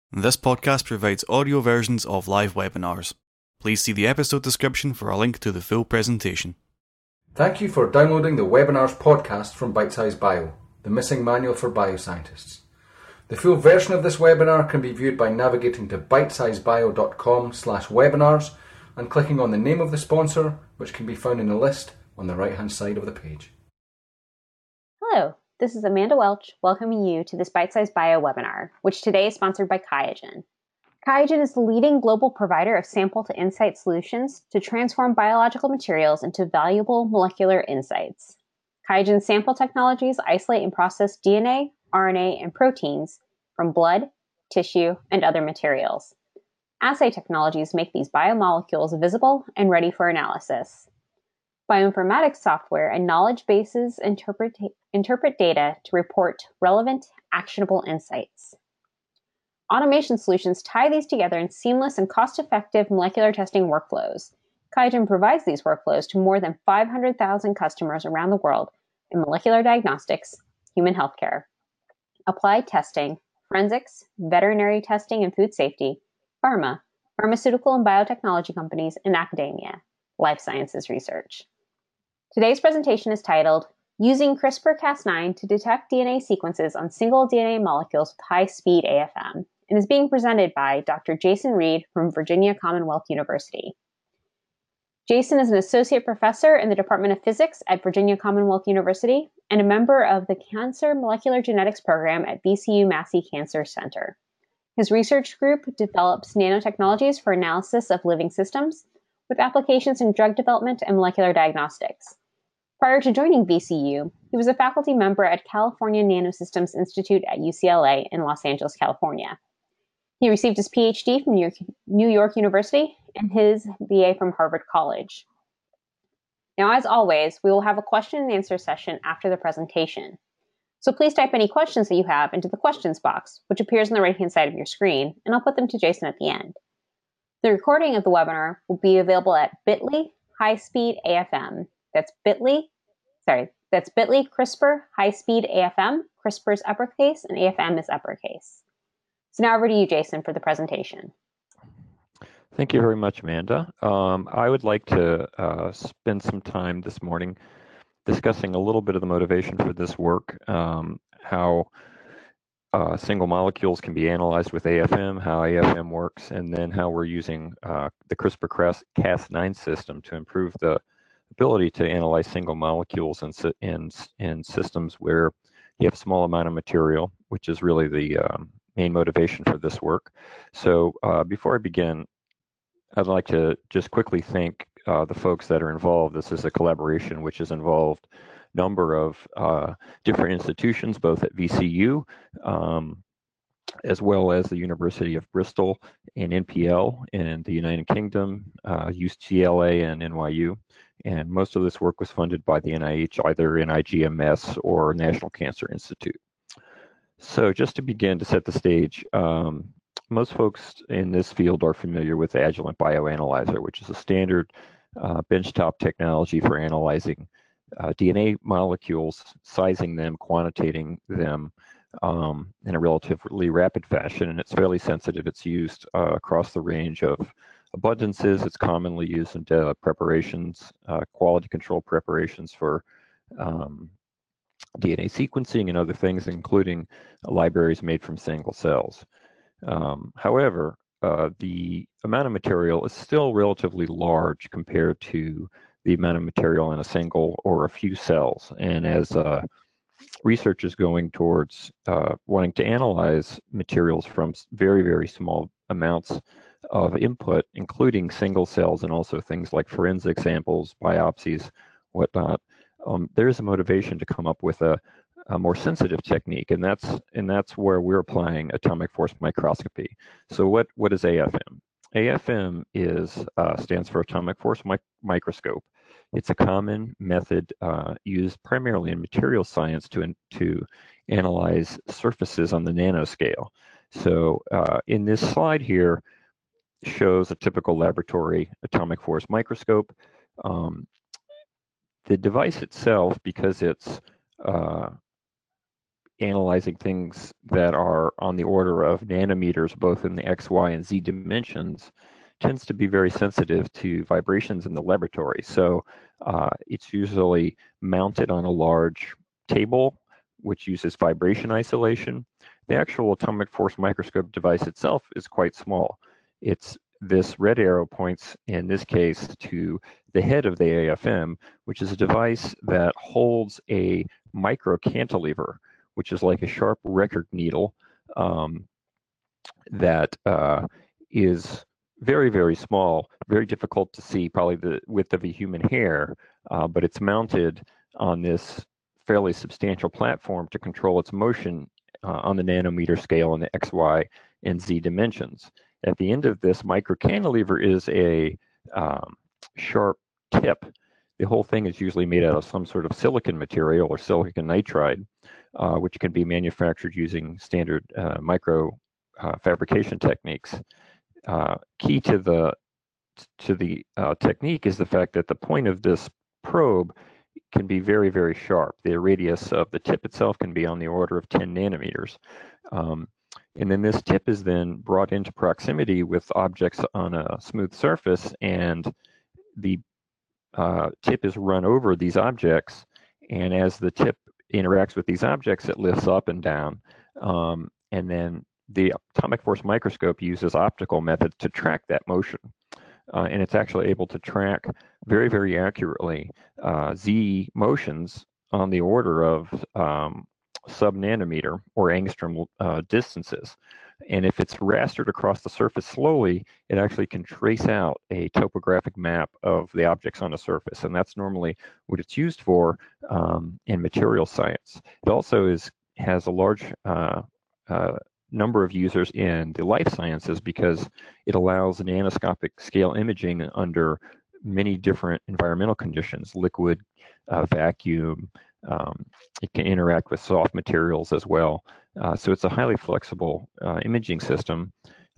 This podcast provides audio versions of live webinars. Please see the episode description for a link to the full presentation. Thank you for downloading the Webinars podcast from Bitesize Bio, the missing manual for bioscientists. The full version of this webinar can be viewed by navigating to bitesizebio.com/webinars and clicking on the name of the sponsor, which can be found in the list on the right-hand side of the page. Hello, this is Amanda Welch welcoming you to this Bitesize Bio webinar, which today is sponsored by QIAGEN. QIAGEN is the leading global provider of sample-to-insight solutions to transform biological materials into valuable molecular insights. QIAGEN's sample technologies isolate and process DNA, RNA, and proteins from blood, tissue, and other materials. Assay technologies make these biomolecules visible and ready for analysis. Bioinformatics software and knowledge bases interpret data to report relevant, actionable insights. Automation solutions tie these together in seamless and cost-effective molecular testing workflows. QIAGEN provides these workflows to more than 500,000 customers around the world in molecular diagnostics, human healthcare, applied testing, forensics, veterinary testing and food safety, pharma, pharmaceutical and biotechnology companies, and academia, life sciences research. Today's presentation is titled, Using CRISPR-Cas9 to Detect DNA Sequences on Single DNA Molecules with High-Speed AFM, and is being presented by Dr. Jason Reed from Virginia Commonwealth University. Jason is an associate professor in the Department of Physics at Virginia Commonwealth University and a member of the Cancer Molecular Genetics Program at VCU Massey Cancer Center. His research group develops nanotechnologies for analysis of living systems with applications in drug development and molecular diagnostics. Prior to joining VCU, he was a faculty member at California Nanosystems Institute at UCLA in Los Angeles, California. He received his PhD from New York University and his BA from Harvard College. Now, as always, we will have a question and answer session after the presentation. So please type any questions that you have into the questions box, which appears on the right-hand side of your screen, and I'll put them to Jason at the end. The recording of the webinar will be available at bit.ly/high-speed-AFM. That's bit.ly CRISPR high-speed AFM. CRISPR is uppercase and AFM is uppercase. So now over to you, Jason, for the presentation. Thank you very much, Amanda. I would like to spend some time this morning discussing a little bit of the motivation for this work, how single molecules can be analyzed with AFM, how AFM works, and then how we're using the CRISPR-Cas9 system to improve the ability to analyze single molecules in systems where you have a small amount of material, which is really the main motivation for this work. So before I begin, I'd like to just quickly thank the folks that are involved. This is a collaboration which has involved a number of different institutions, both at VCU, as well as the University of Bristol and NPL in the United Kingdom, UCLA and NYU. And most of this work was funded by the NIH, either NIGMS or National Cancer Institute. So just to begin to set the stage, most folks in this field are familiar with the Agilent Bioanalyzer, which is a standard benchtop technology for analyzing DNA molecules, sizing them, quantitating them in a relatively rapid fashion, and it's fairly sensitive. It's used across the range of abundances. It's commonly used in preparations, quality control preparations for DNA sequencing and other things, including libraries made from single cells. However, the amount of material is still relatively large compared to the amount of material in a single or a few cells. And as research is going towards wanting to analyze materials from very, very small amounts of input, including single cells and also things like forensic samples, biopsies, whatnot, there's a motivation to come up with a more sensitive technique, and that's where we're applying atomic force microscopy. So what is AFM? AFM stands for atomic force microscope. It's a common method used primarily in material science to analyze surfaces on the nanoscale. So in this slide here shows a typical laboratory atomic force microscope. The device itself, because it's analyzing things that are on the order of nanometers, both in the X, Y, and Z dimensions, tends to be very sensitive to vibrations in the laboratory. So it's usually mounted on a large table, which uses vibration isolation. The actual atomic force microscope device itself is quite small. It's this red arrow points, in this case, to the head of the AFM, which is a device that holds a micro cantilever, which is like a sharp record needle that is very, very small, very difficult to see, probably the width of a human hair, but it's mounted on this fairly substantial platform to control its motion on the nanometer scale in the X, Y, and Z dimensions. At the end of this micro cantilever is a sharp tip. The whole thing is usually made out of some sort of silicon material or silicon nitride, which can be manufactured using standard micro fabrication techniques. Key to the technique is the fact that the point of this probe can be very, very sharp. The radius of the tip itself can be on the order of 10 nanometers. And then this tip is then brought into proximity with objects on a smooth surface, and the tip is run over these objects, and as the tip interacts with these objects, it lifts up and down. And then the atomic force microscope uses optical methods to track that motion. And it's actually able to track very, very accurately Z motions on the order of sub-nanometer or angstrom distances. And if it's rastered across the surface slowly, it actually can trace out a topographic map of the objects on the surface. And that's normally what it's used for in material science. It also has a large number of users in the life sciences because it allows nanoscopic scale imaging under many different environmental conditions, liquid, vacuum. It can interact with soft materials as well. So it's a highly flexible imaging system.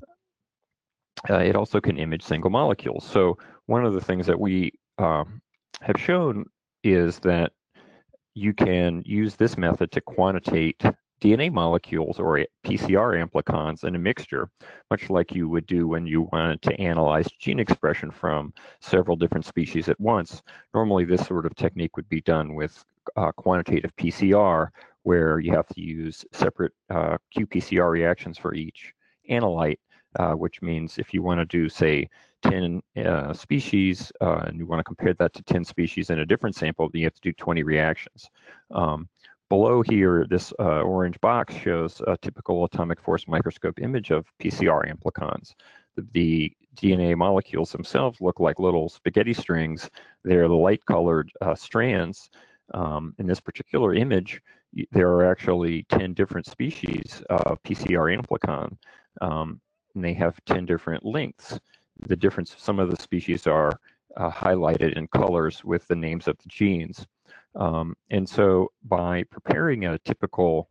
It also can image single molecules. So one of the things that we have shown is that you can use this method to quantitate DNA molecules or PCR amplicons in a mixture, much like you would do when you wanted to analyze gene expression from several different species at once. Normally, this sort of technique would be done with quantitative PCR, where you have to use separate qPCR reactions for each analyte, which means if you want to do, say, 10 species, and you want to compare that to 10 species in a different sample, then you have to do 20 reactions. Below here, this orange box shows a typical atomic force microscope image of PCR amplicons. The DNA molecules themselves look like little spaghetti strings. They're the light-colored strands. In this particular image, there are actually 10 different species of PCR amplicon, and they have 10 different lengths. The difference, some of the species are highlighted in colors with the names of the genes. And so by preparing a typical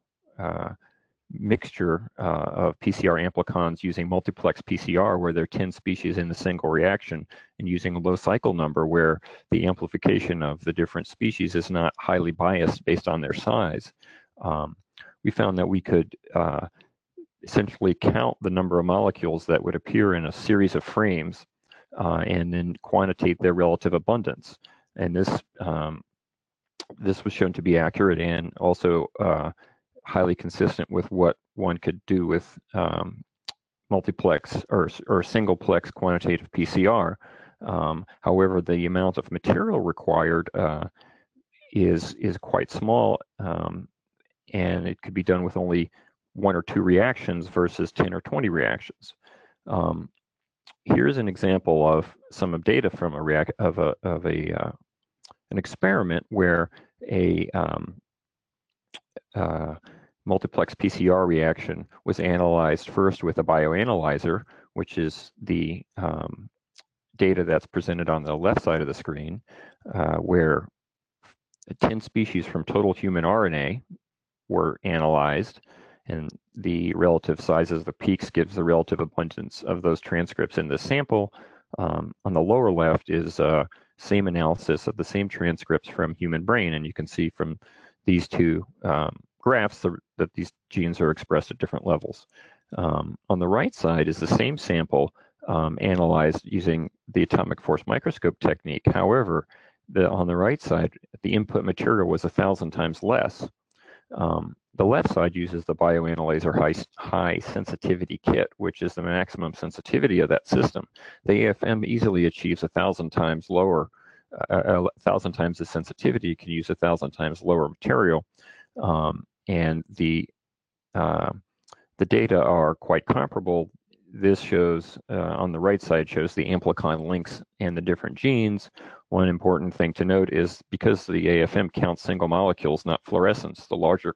mixture of PCR amplicons using multiplex PCR, where there are 10 species in the single reaction, and using a low cycle number where the amplification of the different species is not highly biased based on their size, we found that we could essentially count the number of molecules that would appear in a series of frames and then quantitate their relative abundance. And this was shown to be accurate and also highly consistent with what one could do with multiplex or singleplex quantitative PCR. However, the amount of material required is quite small, and it could be done with only 1 or 2 reactions versus 10 or 20 reactions. Here's an example of some of data from an experiment where a multiplex PCR reaction was analyzed first with a bioanalyzer, which is the data that's presented on the left side of the screen, where 10 species from total human RNA were analyzed, and the relative sizes of the peaks gives the relative abundance of those transcripts in the sample. On the lower left is same analysis of the same transcripts from human brain, and you can see from these two graphs that these genes are expressed at different levels. On the right side is the same sample analyzed using the atomic force microscope technique. However, on the right side, the input material was 1,000 times less. The left side uses the bioanalyzer high sensitivity kit, which is the maximum sensitivity of that system. The AFM easily achieves 1,000 times lower, 1,000 times the sensitivity. You can use 1,000 times lower material, and the data are quite comparable. This shows, on the right side, shows the amplicon links and the different genes. One important thing to note is because the AFM counts single molecules, not fluorescence, the larger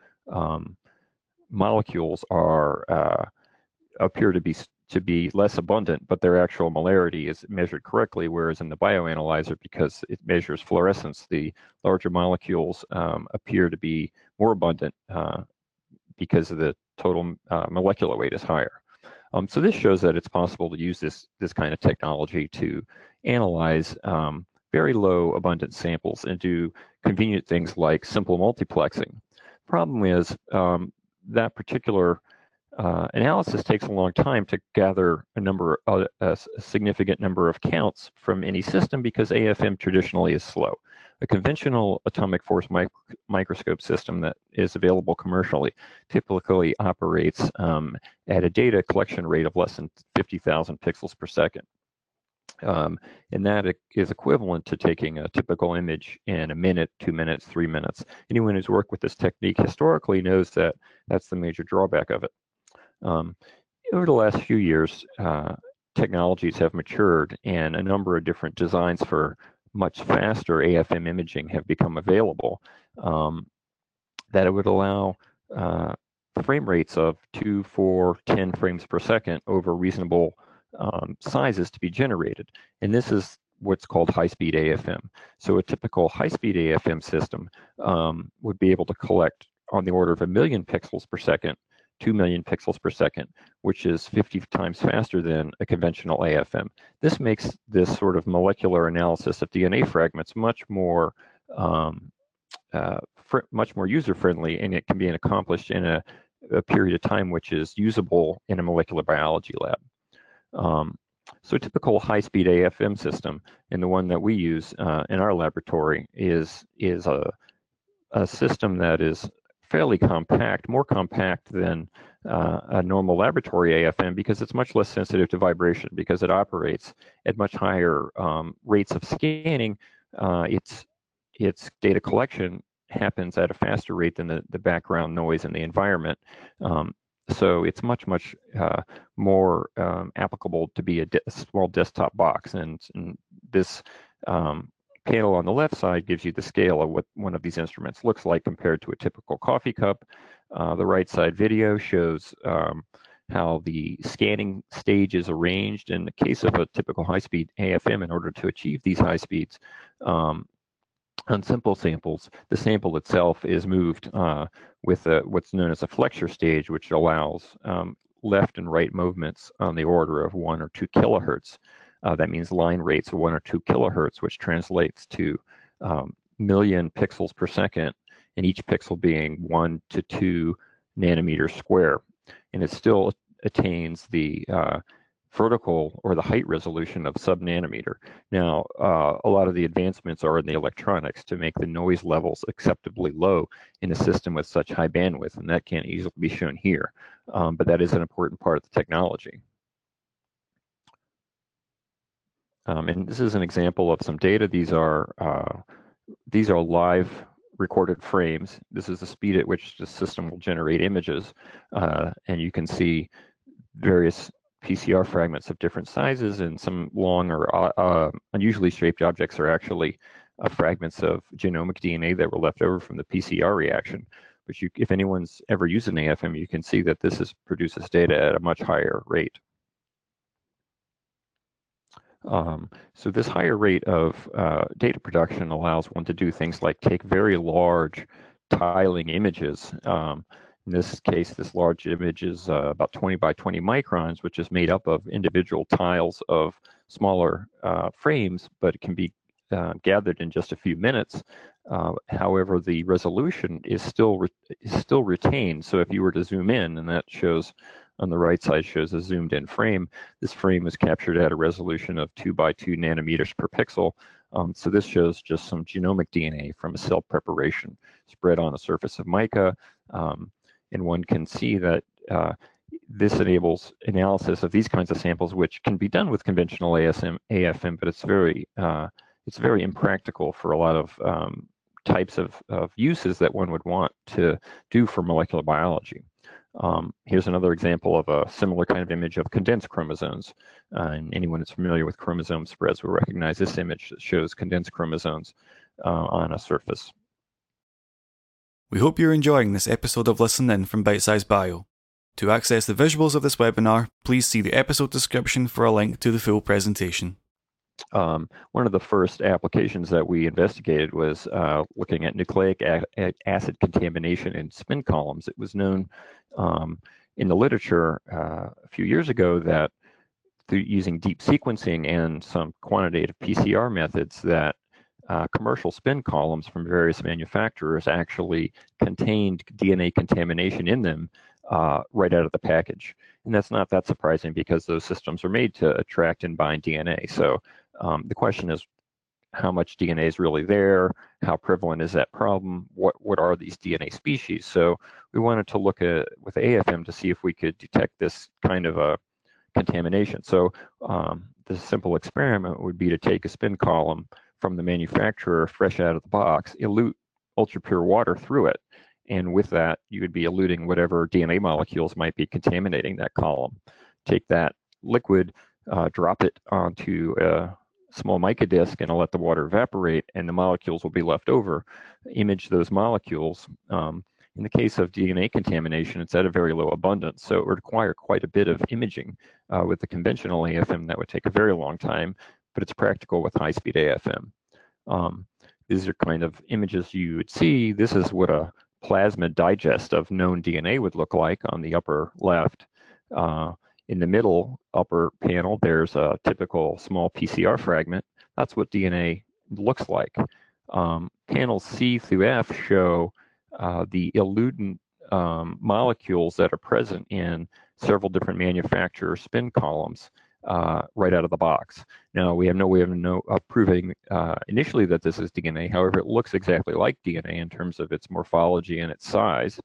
molecules appear to be less abundant, but their actual molarity is measured correctly, whereas in the bioanalyzer, because it measures fluorescence, the larger molecules appear to be more abundant because of the total molecular weight is higher. So this shows that it's possible to use this kind of technology to analyze very low abundant samples and do convenient things like simple multiplexing. Problem is that particular analysis takes a long time to gather a significant number of counts from any system because AFM traditionally is slow. A conventional atomic force microscope system that is available commercially typically operates at a data collection rate of less than 50,000 pixels per second. And that is equivalent to taking a typical image in a minute, 2 minutes, 3 minutes. Anyone who's worked with this technique historically knows that that's the major drawback of it. Over the last few years, technologies have matured, and a number of different designs for much faster AFM imaging have become available that it would allow frame rates of 2, 4, 10 frames per second over reasonable sizes to be generated. And this is what's called high-speed AFM. So a typical high-speed AFM system would be able to collect on the order of 1 million pixels per second, 2 million pixels per second, which is 50 times faster than a conventional AFM. This makes this sort of molecular analysis of DNA fragments much more user-friendly, and it can be accomplished in a period of time which is usable in a molecular biology lab. So a typical high-speed AFM system, and the one that we use in our laboratory, is a system that is fairly compact, more compact than a normal laboratory AFM because it's much less sensitive to vibration because it operates at much higher rates of scanning. Its data collection happens at a faster rate than the background noise in the environment. So it's much more applicable to be a small desktop box. And this panel on the left side gives you the scale of what one of these instruments looks like compared to a typical coffee cup. The right side video shows how the scanning stage is arranged. In the case of a typical high-speed AFM, in order to achieve these high speeds, on simple samples, the sample itself is moved with what's known as a flexure stage, which allows left and right movements on the order of 1 or 2 kilohertz. That means line rates of 1 or 2 kilohertz, which translates to million pixels per second, and each pixel being 1 to 2 nanometers square. And it still attains the vertical or the height resolution of sub-nanometer. Now, a lot of the advancements are in the electronics to make the noise levels acceptably low in a system with such high bandwidth, and that can't easily be shown here. But that is an important part of the technology. And this is an example of some data. These are live recorded frames. This is the speed at which the system will generate images, and you can see various PCR fragments of different sizes, and some long or unusually shaped objects are actually fragments of genomic DNA that were left over from the PCR reaction. But if anyone's ever used an AFM, you can see that this produces data at a much higher rate. So this higher rate of data production allows one to do things like take very large tiling images. In this case, this large image is about 20 by 20 microns, which is made up of individual tiles of smaller frames, but it can be gathered in just a few minutes. However, the resolution is still retained. So if you were to zoom in, and that shows on the right side shows a zoomed in frame, this frame was captured at a resolution of 2 by 2 nanometers per pixel. So this shows just some genomic DNA from a cell preparation spread on the surface of mica. And one can see that this enables analysis of these kinds of samples, which can be done with conventional AFM, but it's very impractical for a lot of types of uses that one would want to do for molecular biology. Here's another example of a similar kind of image of condensed chromosomes. And anyone that's familiar with chromosome spreads will recognize this image that shows condensed chromosomes on a surface. We hope you're enjoying this episode of Listen In from Bitesize Bio. To access the visuals of this webinar, please see the episode description for a link to the full presentation. One of the first applications that we investigated was looking at nucleic acid contamination in spin columns. It was known in the literature a few years ago that through using deep sequencing and some quantitative PCR methods that commercial spin columns from various manufacturers actually contained DNA contamination in them right out of the package. And that's not that surprising because those systems are made to attract and bind DNA. So the question is, how much DNA is really there? How prevalent is that problem? What are these DNA species? So we wanted to look at with AFM to see if we could detect this kind of a contamination. So the simple experiment would be to take a spin column from the manufacturer fresh out of the box, elute ultra-pure water through it, and with that you would be eluting whatever DNA molecules might be contaminating that column. Take that liquid, drop it onto a small mica disk and let the water evaporate, and the molecules will be left over. Image those molecules. In the case of DNA contamination, it's at a very low abundance, so it would require quite a bit of imaging. With the conventional AFM, that would take a very long time, but it's practical with high-speed AFM. These are kind of images you would see. This is what a plasmid digest of known DNA would look like on the upper left. In the middle upper panel, there's a typical small PCR fragment. That's what DNA looks like. Panels C through F show the elutant molecules that are present in several different manufacturer spin columns right out of the box. Now, we have no way of proving initially that this is DNA. However, it looks exactly like DNA in terms of its morphology and its size.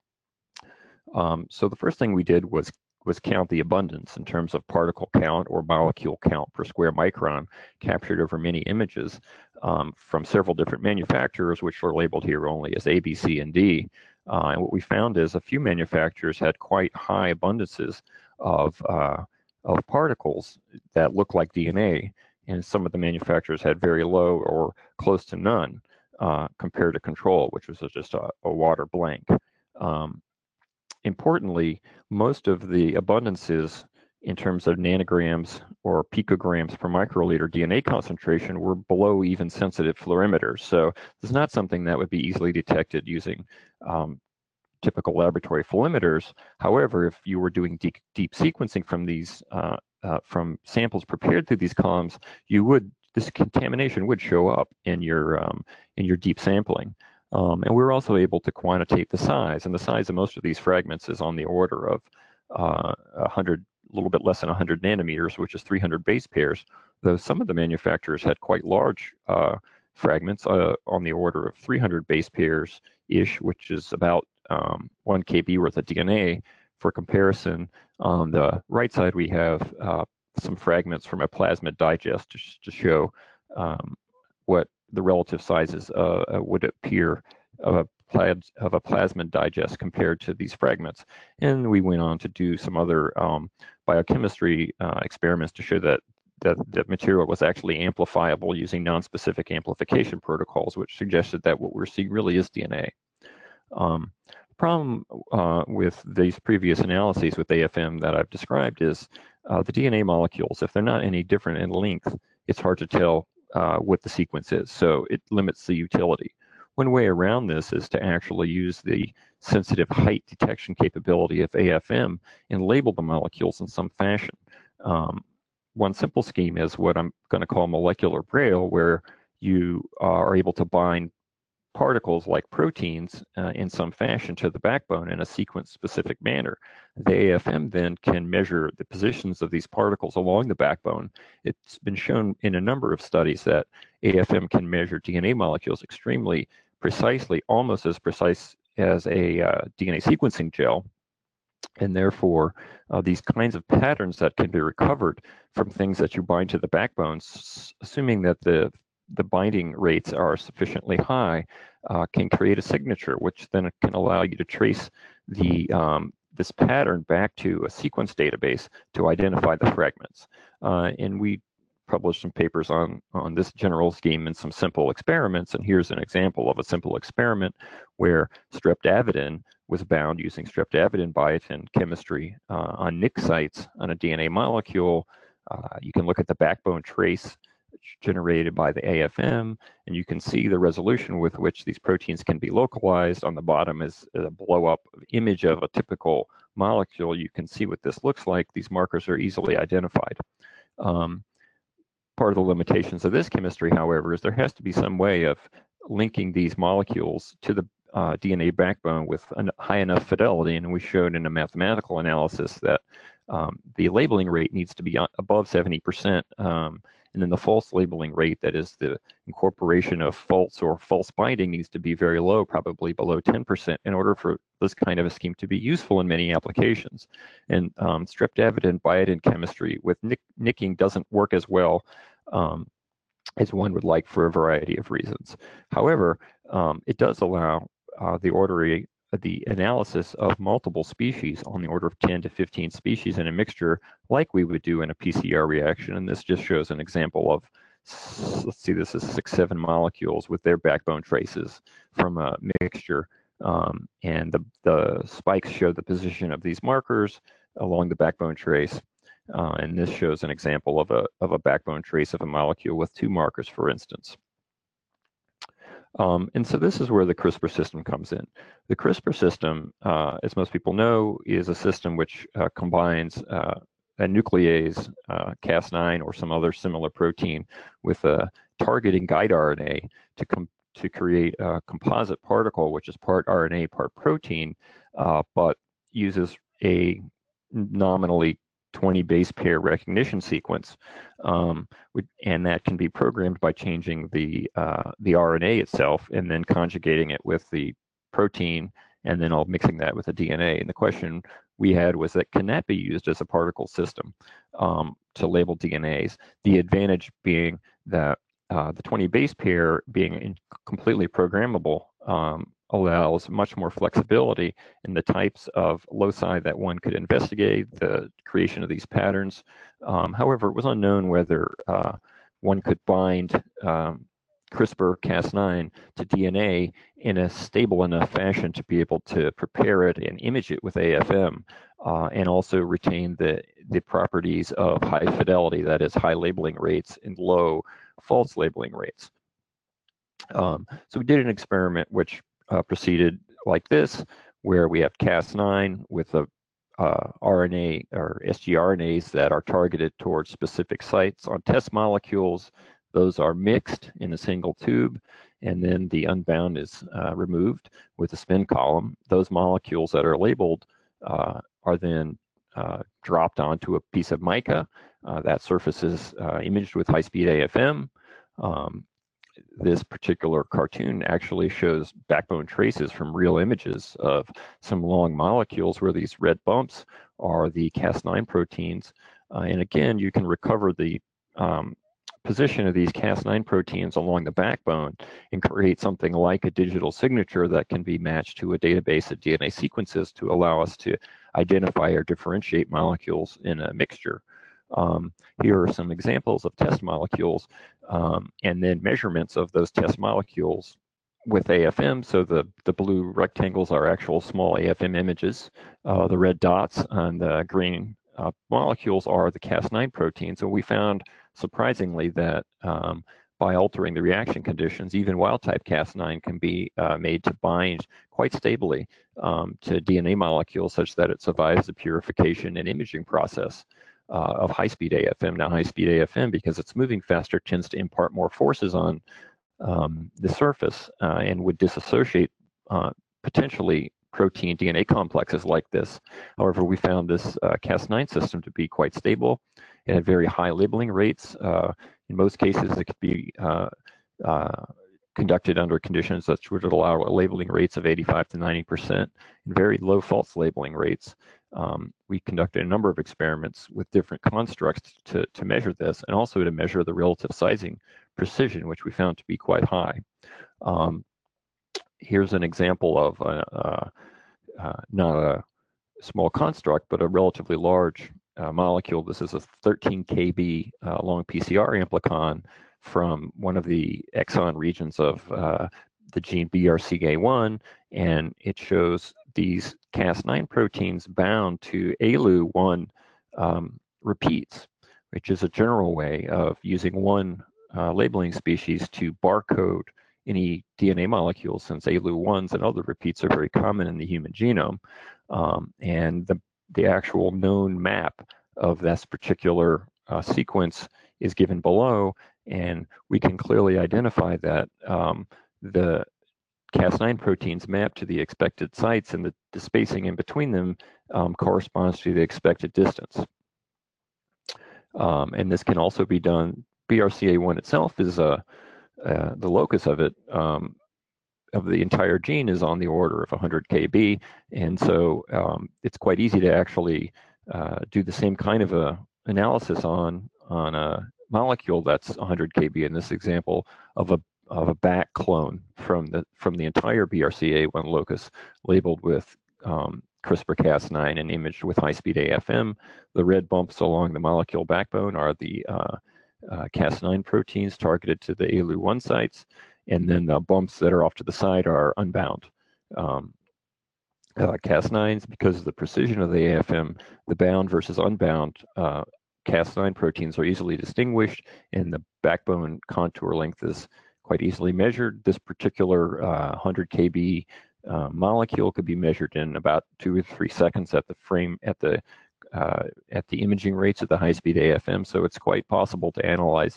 So the first thing we did was count the abundance in terms of particle count or molecule count per square micron captured over many images from several different manufacturers, which are labeled here only as A, B, C, and D. And what we found is a few manufacturers had quite high abundances of particles that look like DNA, and some of the manufacturers had very low or close to none compared to control, which was just a water blank. Importantly, most of the abundances in terms of nanograms or picograms per microliter DNA concentration were below even sensitive fluorimeters. So this is not something that would be easily detected using typical laboratory fluorimeters. However, if you were doing deep sequencing from these from samples prepared through these columns, this contamination would show up in your deep sampling. And we were also able to quantitate the size, and the size of most of these fragments is on the order of 100, a little bit less than 100 nanometers, which is 300 base pairs, though some of the manufacturers had quite large fragments on the order of 300 base pairs-ish, which is about 1 kb worth of DNA. For comparison, on the right side, we have some fragments from a plasmid digest to show what the relative sizes would appear of a plasmid digest compared to these fragments. And we went on to do some other biochemistry experiments to show that the material was actually amplifiable using non-specific amplification protocols, which suggested that what we're seeing really is DNA. The problem with these previous analyses with AFM that I've described is the DNA molecules, if they're not any different in length, it's hard to tell what the sequence is, so it limits the utility. One way around this is to actually use the sensitive height detection capability of AFM and label the molecules in some fashion. One simple scheme is what I'm going to call molecular braille, where you are able to bind particles like proteins in some fashion to the backbone in a sequence-specific manner. The AFM then can measure the positions of these particles along the backbone. It's been shown in a number of studies that AFM can measure DNA molecules extremely precisely, almost as precise as a DNA sequencing gel. And therefore, these kinds of patterns that can be recovered from things that you bind to the backbone, assuming that the binding rates are sufficiently high, can create a signature, which then can allow you to trace the this pattern back to a sequence database to identify the fragments. And we published some papers on this general scheme and some simple experiments. And here's an example of a simple experiment where streptavidin was bound using streptavidin biotin chemistry on Nick sites on a DNA molecule. You can look at the backbone trace generated by the AFM, and you can see the resolution with which these proteins can be localized. On the bottom is a blow-up image of a typical molecule. You can see what this looks like. These markers are easily identified. Part of the limitations of this chemistry, however, is there has to be some way of linking these molecules to the DNA backbone with a high enough fidelity, and we showed in a mathematical analysis that the labeling rate needs to be above 70%, and then the false labeling rate, that is the incorporation of false or false binding, needs to be very low, probably below 10%, in order for this kind of a scheme to be useful in many applications. And streptavidin biotin chemistry with nicking doesn't work as well as one would like for a variety of reasons. However, it does allow the analysis of multiple species on the order of 10 to 15 species in a mixture like we would do in a PCR reaction. And this just shows an example of, let's see, this is 6-7 molecules with their backbone traces from a mixture. And the spikes show the position of these markers along the backbone trace. And this shows an example of a backbone trace of a molecule with 2 markers, for instance. And so this is where the CRISPR system comes in. The CRISPR system, as most people know, is a system which combines a nuclease, Cas9 or some other similar protein, with a targeting guide RNA to create a composite particle, which is part RNA, part protein, but uses a nominally 20 base pair recognition sequence, and that can be programmed by changing the RNA itself and then conjugating it with the protein, and then mixing that with the DNA. And the question we had was that can that be used as a particle system to label DNAs? The advantage being that the 20 base pair being completely programmable allows much more flexibility in the types of loci that one could investigate, the creation of these patterns. However, it was unknown whether one could bind CRISPR-Cas9 to DNA in a stable enough fashion to be able to prepare it and image it with AFM, and also retain the properties of high fidelity, that is, high labeling rates and low false labeling rates. So we did an experiment which proceeded like this, where we have Cas9 with the RNA or sgRNAs that are targeted towards specific sites on test molecules. Those are mixed in a single tube, and then the unbound is removed with a spin column. Those molecules that are labeled are then dropped onto a piece of mica. That surface is imaged with high-speed AFM. This particular cartoon actually shows backbone traces from real images of some long molecules where these red bumps are the Cas9 proteins. And again, you can recover the position of these Cas9 proteins along the backbone and create something like a digital signature that can be matched to a database of DNA sequences to allow us to identify or differentiate molecules in a mixture. Here are some examples of test molecules, and then measurements of those test molecules with AFM. So the blue rectangles are actual small AFM images. The red dots on the green molecules are the Cas9 proteins. So we found, surprisingly, that by altering the reaction conditions, even wild-type Cas9 can be made to bind quite stably to DNA molecules such that it survives the purification and imaging process. of high-speed AFM. Now, high-speed AFM, because it's moving faster, tends to impart more forces on the surface and would disassociate potentially protein DNA complexes like this. However, we found this Cas9 system to be quite stable. It had very high labeling rates. In most cases, it could be conducted under conditions that would allow labeling rates of 85 to 90% and very low false labeling rates. We conducted a number of experiments with different constructs to measure this, and also to measure the relative sizing precision, which we found to be quite high. Here's an example of not a small construct, but a relatively large molecule. This is a 13 kb long PCR amplicon from one of the exon regions of the gene BRCA1, and it shows these Cas9 proteins bound to ALU1 repeats, which is a general way of using one labeling species to barcode any DNA molecules, since ALU1s and other repeats are very common in the human genome. And the actual known map of this particular sequence is given below, and we can clearly identify that the Cas9 proteins map to the expected sites, and the spacing in between them corresponds to the expected distance. And this can also be done. BRCA1 itself is the locus of it, of the entire gene, is on the order of 100 kb, and so it's quite easy to actually do the same kind of a analysis on a molecule that's 100 kb in this example of a back clone from the entire BRCA1 locus, labeled with CRISPR-Cas9 and imaged with high-speed AFM. The red bumps along the molecule backbone are the Cas9 proteins targeted to the ALU1 sites, and then the bumps that are off to the side are unbound Cas9s. Because of the precision of the AFM, the bound versus unbound Cas9 proteins are easily distinguished, and the backbone contour length is quite easily measured. This particular 100 kb molecule could be measured in about 2 or 3 seconds at the imaging rates of the high-speed AFM, so it's quite possible to analyze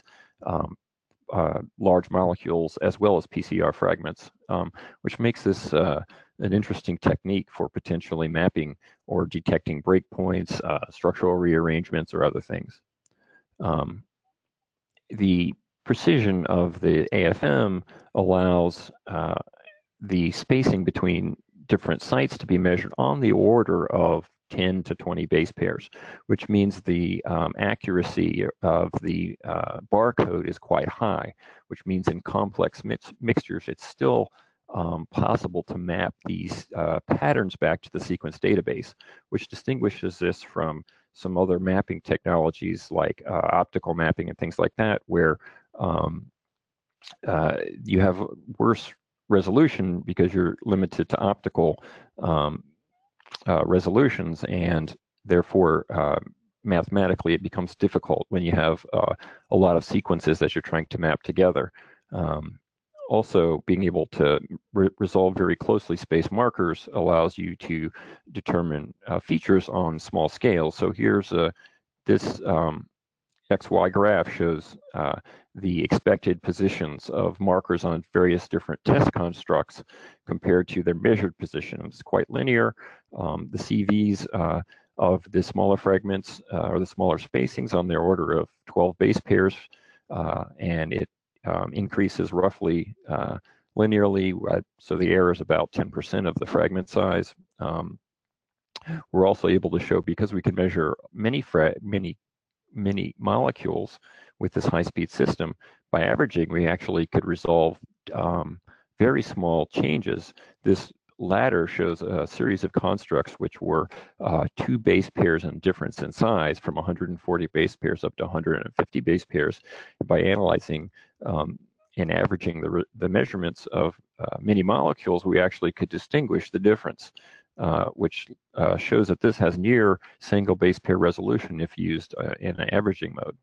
large molecules as well as PCR fragments, which makes this an interesting technique for potentially mapping or detecting breakpoints, structural rearrangements, or other things. The precision of the AFM allows the spacing between different sites to be measured on the order of 10 to 20 base pairs, which means the accuracy of the barcode is quite high, which means in complex mixtures, it's still possible to map these patterns back to the sequence database, which distinguishes this from some other mapping technologies like optical mapping and things like that, where you have worse resolution because you're limited to optical resolutions, and therefore mathematically it becomes difficult when you have a lot of sequences that you're trying to map together. Also, being able to resolve very closely spaced markers allows you to determine features on small scales. So here's this XY graph shows the expected positions of markers on various different test constructs compared to their measured position. It's quite linear. The CVs of the smaller fragments or the smaller spacings on their order of 12 base pairs, and it increases roughly linearly, so the error is about 10% of the fragment size. We're also able to show, because we can measure many molecules with this high-speed system, by averaging, we actually could resolve very small changes. This ladder shows a series of constructs which were 2 base pairs in difference in size, from 140 base pairs up to 150 base pairs. By analyzing and averaging the measurements of many molecules, we actually could distinguish the difference, which shows that this has near single base pair resolution if used in an averaging mode.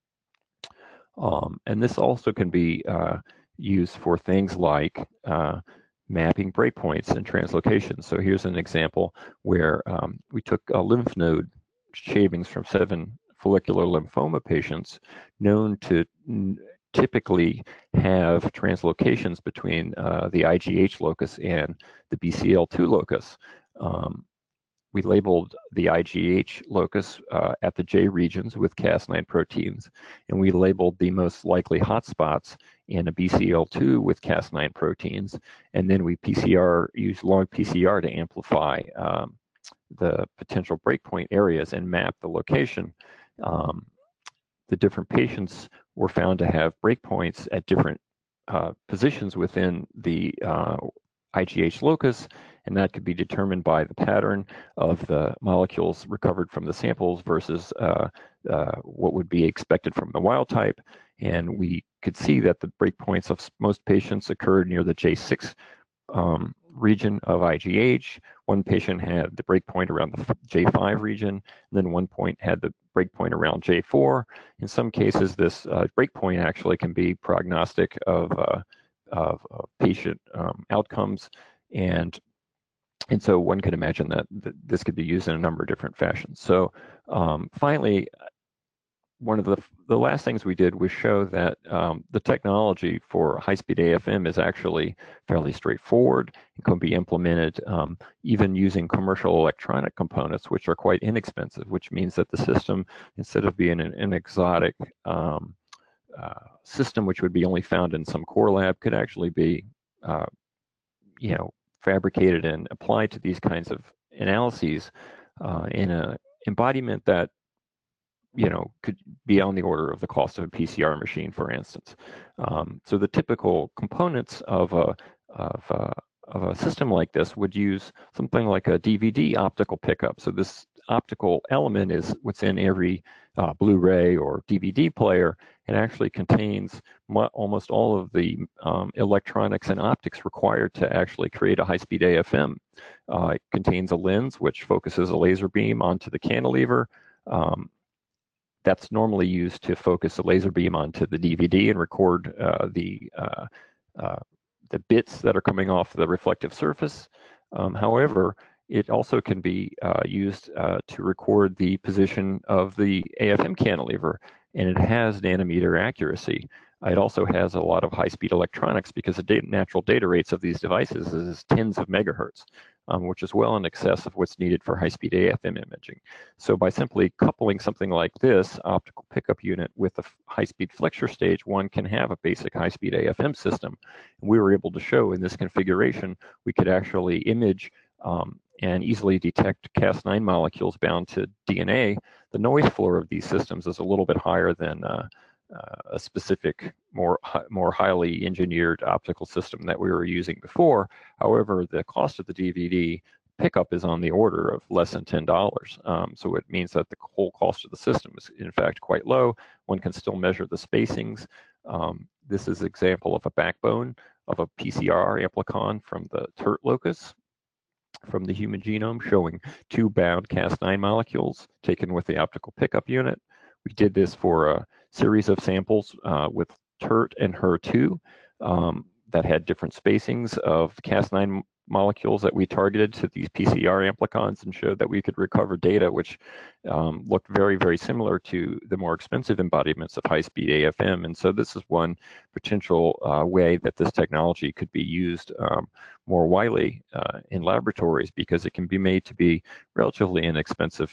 And this also can be used for things like mapping breakpoints and translocations. So here's an example where we took lymph node shavings from follicular lymphoma patients known to typically have translocations between the IgH locus and the BCL2 locus. We labeled the IgH locus at the J regions with Cas9 proteins, and we labeled the most likely hotspots in a BCL2 with Cas9 proteins, and then we used long PCR to amplify the potential breakpoint areas and map the location. The different patients were found to have breakpoints at different positions within the IgH locus, and that could be determined by the pattern of the molecules recovered from the samples versus what would be expected from the wild type. And we could see that the breakpoints of most patients occurred near the J6 region of IgH. One patient had the breakpoint around the J5 region, and then one point had the breakpoint around J4. In some cases, this breakpoint actually can be prognostic of patient outcomes, and so one could imagine that this could be used in a number of different fashions. So finally, one of the last things we did was show that the technology for high-speed AFM is actually fairly straightforward. It can be implemented even using commercial electronic components, which are quite inexpensive, which means that the system, instead of being an exotic system which would be only found in some core lab, could actually be fabricated and applied to these kinds of analyses in an embodiment that could be on the order of the cost of a PCR machine, for instance. So the typical components of a system like this would use something like a DVD optical pickup. So this optical element is what's in every Blu-ray or DVD player. It actually contains almost all of the electronics and optics required to actually create a high-speed AFM. It contains a lens which focuses a laser beam onto the cantilever. That's normally used to focus a laser beam onto the DVD and record the bits that are coming off the reflective surface. However, it also can be used to record the position of the AFM cantilever, and it has nanometer accuracy. It also has a lot of high-speed electronics because the natural data rates of these devices is tens of megahertz, which is well in excess of what's needed for high-speed AFM imaging. So by simply coupling something like this optical pickup unit with a high-speed flexure stage, one can have a basic high-speed AFM system. And we were able to show in this configuration we could actually image and easily detect Cas9 molecules bound to DNA. The noise floor of these systems is a little bit higher than a specific, more highly engineered optical system that we were using before. However, the cost of the DVD pickup is on the order of less than $10. So it means that the whole cost of the system is in fact quite low. One can still measure the spacings. This is an example of a backbone of a PCR amplicon from the TERT locus from the human genome, showing two bound Cas9 molecules taken with the optical pickup unit. We did this for a series of samples with TERT and HER2 that had different spacings of Cas9 molecules that we targeted to these PCR amplicons, and showed that we could recover data which looked very, very similar to the more expensive embodiments of high-speed AFM. And so this is one potential way that this technology could be used more widely in laboratories, because it can be made to be relatively inexpensive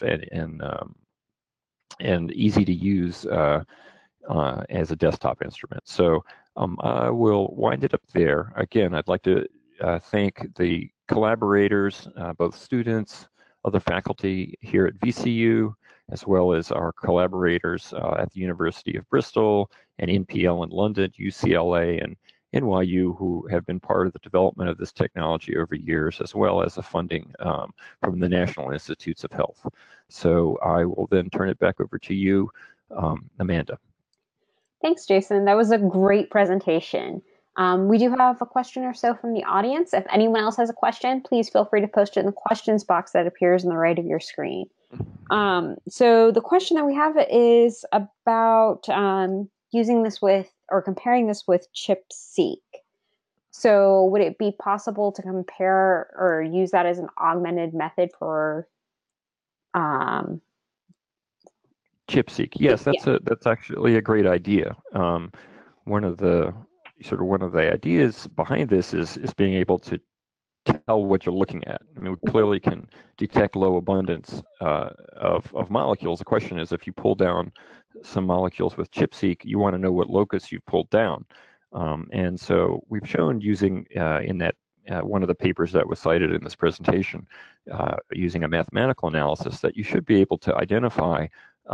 and easy to use as a desktop instrument. So I will wind it up there. Again, I'd like to thank the collaborators, both students, other faculty here at VCU, as well as our collaborators at the University of Bristol and NPL in London, UCLA, and NYU, who have been part of the development of this technology over years, as well as the funding from the National Institutes of Health. So I will then turn it back over to you, Amanda. Thanks, Jason. That was a great presentation. We do have a question or so from the audience. If anyone else has a question, please feel free to post it in the questions box that appears on the right of your screen. So the question that we have is about using this with, or comparing this with ChIP-seq. So would it be possible to compare or use that as an augmented method for ChIP-seq. Yes, that's actually a great idea. One of the ideas behind this is being able to tell what you're looking at. I mean, we clearly can detect low abundance of molecules. The question is, if you pull down some molecules with ChIP-seq, you want to know what locus you've pulled down. And so we've shown using in that one of the papers that was cited in this presentation, using a mathematical analysis, that you should be able to identify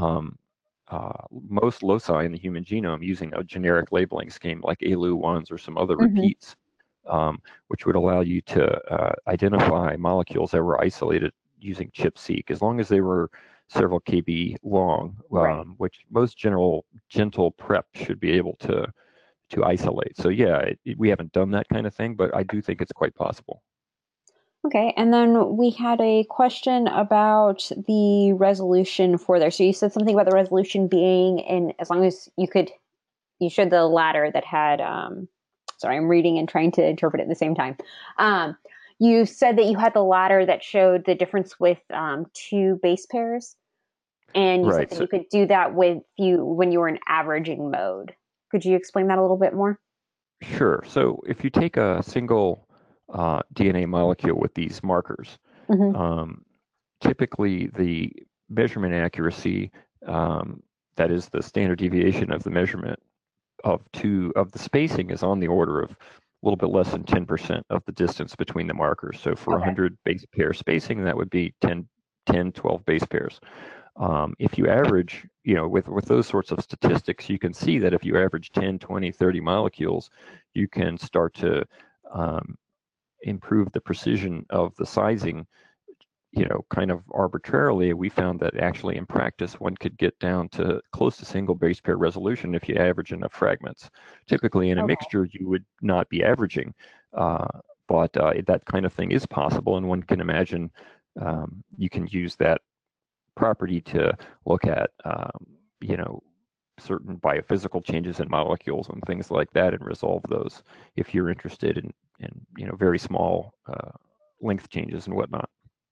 most loci in the human genome using a generic labeling scheme like ALU1s or some other repeats, which would allow you to identify molecules that were isolated using ChIP-seq, as long as they were several kb long, which most gentle prep should be able to isolate. So we haven't done that kind of thing, but I do think it's quite possible. Okay, and then we had a question about the resolution for there. So you said something about the resolution being in, as long as you showed the ladder that had, sorry, I'm reading and trying to interpret it at the same time. You said that you had the ladder that showed the difference with 2 base pairs, and you said that you could do that when you were in averaging mode. Could you explain that a little bit more? Sure. So if you take a single DNA molecule with these markers, typically the measurement accuracy, that is the standard deviation of the measurement of the spacing, is on the order of a little bit less than 10% of the distance between the markers. So for 100 base pair spacing, that would be 10, 12 base pairs. If you average, with those sorts of statistics, you can see that if you average 10, 20, 30 molecules, you can start to improve the precision of the sizing, kind of arbitrarily. We found that actually in practice, one could get down to close to single base pair resolution if you average enough fragments. Typically in a mixture, you would not be averaging, but that kind of thing is possible, and one can imagine you can use that property to look at, certain biophysical changes in molecules and things like that, and resolve those if you're interested in very small length changes and whatnot.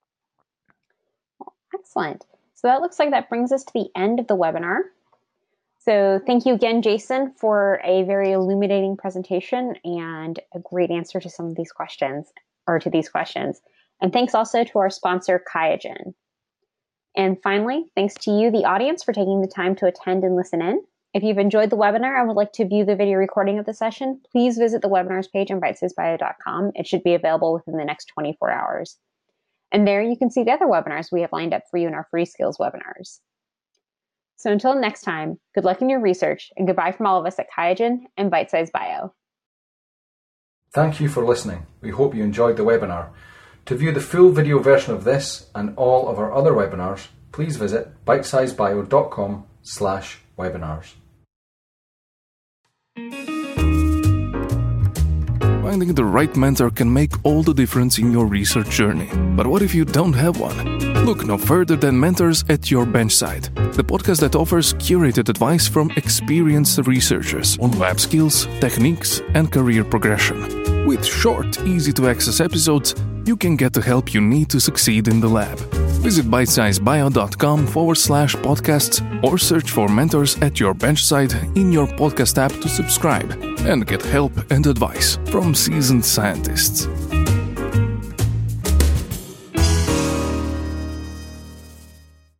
Excellent. So that looks like that brings us to the end of the webinar. So thank you again, Jason, for a very illuminating presentation and a great answer to some of these questions, And thanks also to our sponsor, QIAGEN. And finally, thanks to you, the audience, for taking the time to attend and listen in. If you've enjoyed the webinar and would like to view the video recording of the session, please visit the webinars page on bitesizebio.com. It should be available within the next 24 hours. And there you can see the other webinars we have lined up for you in our free skills webinars. So until next time, good luck in your research, and goodbye from all of us at QIAGEN and Bitesize Bio. Thank you for listening. We hope you enjoyed the webinar. To view the full video version of this and all of our other webinars, please visit bitesizebio.com/webinars. Finding the right mentor can make all the difference in your research journey. But what if you don't have one? Look no further than Mentors at Your Benchside, the podcast that offers curated advice from experienced researchers on lab skills, techniques, and career progression. With short, easy-to-access episodes, you can get the help you need to succeed in the lab. Visit bitesizebio.com/podcasts or search for Mentors at Your Benchside in your podcast app to subscribe and get help and advice from seasoned scientists.